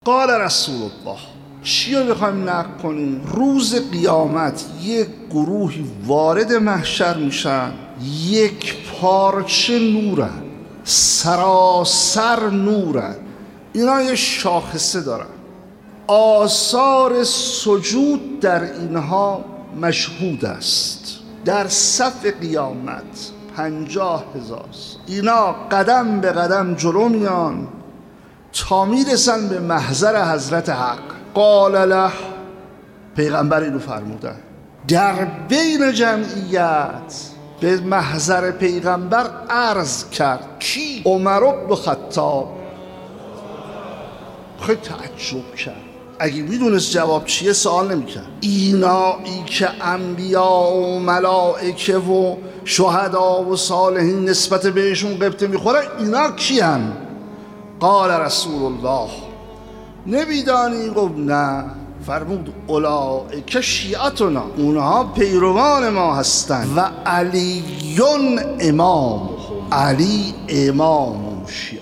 قال رسول الله، چی رو بخوایم نقل کنیم؟ روز قیامت یک گروهی وارد محشر میشن، یک پارچه نورن، سراسر نورن. اینا یه شاخصه دارن، آثار سجود در اینها مشهود است. در صف قیامت 50,000 اینا قدم به قدم جلو میان تا میرسن به محضر حضرت حق. قال له، پیغمبر اینو فرمودن. در بین جمعیت به محضر پیغمبر عرض کرد. کی؟ عمر بن خطاب. خیلی تعجب کرد، اگه میدونست جواب چیه سوال نمیکرد. اینایی که انبیا و ملائکه و شهدا و صالحین نسبت بهشون قبطه میخوره، اینا کی هن؟ قال رسول الله، نمیدانی؟ گفت نه. فرمود اولئک شیعتنا، اونها پیروان ما هستند. و علیون امام، علی امام شیعه.